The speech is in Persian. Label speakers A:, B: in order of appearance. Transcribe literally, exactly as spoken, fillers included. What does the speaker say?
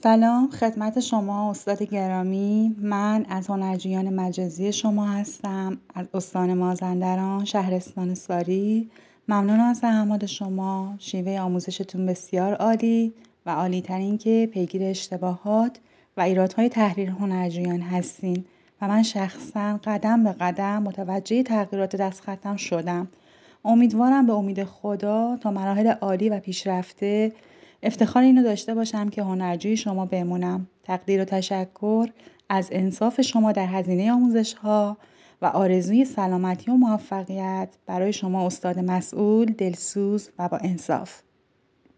A: سلام خدمت شما استاد گرامی. من از هنرجویان مجازی شما هستم، از استان مازندران، شهرستان ساری. ممنونم از زحمات شما. شیوه آموزشتون بسیار عالی و عالی ترین که پیگیر اشتباهات و ایرادهای تحریر هنرجویان هستین و من شخصا قدم به قدم متوجه تغییرات دستخطم شدم. امیدوارم به امید خدا تا مراحل عالی و پیشرفته افتخار اینو داشته باشم که هنرجوی شما بمونم. تقدیر و تشکر از انصاف شما در هزینه آموزش‌ها و آرزوی سلامتی و موفقیت برای شما استاد مسئول، دلسوز و با انصاف.